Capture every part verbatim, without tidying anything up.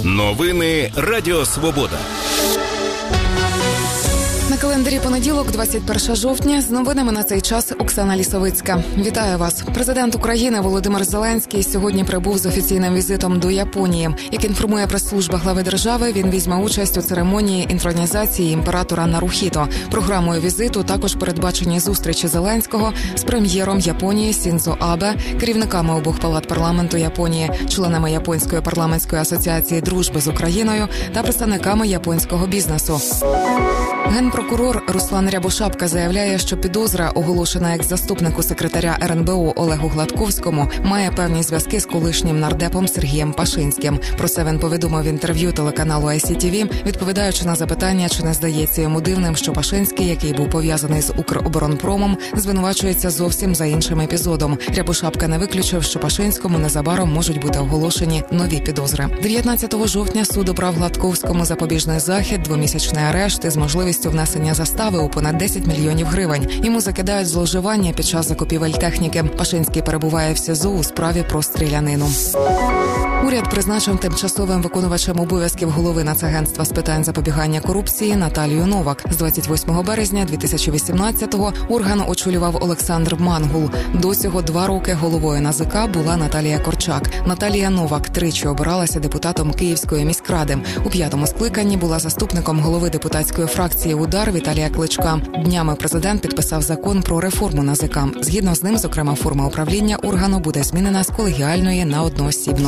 Новини Радіо Свобода. На календарі понеділок, двадцять перше жовтня, з новинами на цей час Оксана Лісовицька. Вітаю вас. Президент України Володимир Зеленський сьогодні прибув з офіційним візитом до Японії. Як інформує прес-служба глави держави, він візьме участь у церемонії інтронізації імператора Нарухіто. Програмою візиту також передбачені зустрічі Зеленського з прем'єром Японії Сіндзо Абе, керівниками обох палат парламенту Японії, членами Японської парламентської асоціації дружби з Україною та представниками японського бізнесу. Генпрокурор Руслан Рябошапка заявляє, що підозра, оголошена екс-заступнику секретаря ер ен бе о Олегу Гладковському, має певні зв'язки з колишнім нардепом Сергієм Пашинським. Про це він повідомив в інтерв'ю телеканалу ай сі ті ві, відповідаючи на запитання, чи не здається йому дивним, що Пашинський, який був пов'язаний з Укроборонпромом, звинувачується зовсім за іншим епізодом. Рябошапка не виключив, що Пашинському незабаром можуть бути оголошені нові підозри. дев'ятнадцятого жовтня суд обрав Гладковському запобіжний захід, двомісячний арешт із можливістю внесення застави у понад десять мільйонів гривень. Йому закидають зловживання під час закупівель техніки. Пашинський перебуває в СІЗО у справі про стрілянину. Уряд призначив тимчасовим виконувачем обов'язків голови Нацагентства з питань запобігання корупції Наталію Новак. З двадцять восьмого березня дві тисячі вісімнадцятого орган очолював Олександр Мангул. До цього два роки головою ен а зе ка була Наталія Корчак. Наталія Новак тричі обиралася депутатом Київської міськради. У п'ятому скликанні була заступником голови депутатської фракції «Удар» Віталія Кличка. Днями президент підписав закон про реформу ен а зе ка. Згідно з ним, зокрема, форма управління органу буде змінена з колегіальної на одноосібну.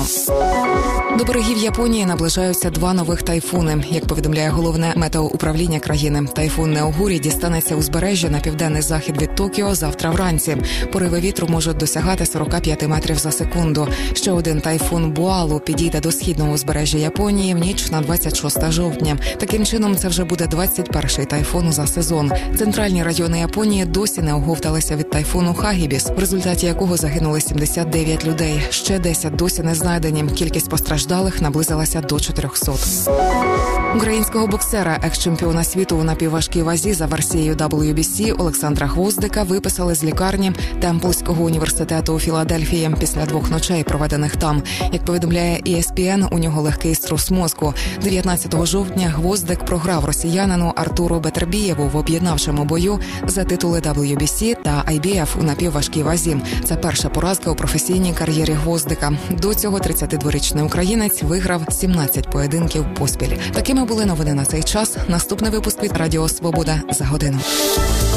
До берегів Японії наближаються два нових тайфуни. Як повідомляє головне метеоуправління країни, тайфун Неогурі дістанеться узбережжя на південний захід від Токіо завтра вранці. Пориви вітру можуть досягати сорок п'ять метрів за секунду. Ще один тайфун Буалу підійде до східного узбережжя Японії в ніч на двадцять шосте жовтня. Таким чином, це вже буде двадцять перший тайфун за сезон. Центральні райони Японії досі не оговталися від тайфуну Хагібіс, в результаті якого загинули сімдесят дев'ять людей. Ще десять досі не знайдені. Кількість постраждалих наблизилася до чотирьохсот. Українського боксера, екс-чемпіона світу у напівважкій вазі за версією дабл ю бі сі Олександра Гвоздика виписали з лікарні Темплського університету у Філадельфії після двох ночей, проведених там. Як повідомляє і ес пі ен, у нього легкий струс мозку. дев'ятнадцятого жовтня Гвоздик програв росіянину Артуру Бетербієву в об'єднавчому бою за титули дабл ю бі сі та ай бі еф у напівважкій вазі. Це перша поразка у професійній кар'єрі Гвоздика. До цього тридцятидворічний українець виграв сімнадцять поєдинків поспіль. Такими були новини на цей час. Наступний випуск від Радіо Свобода за годину.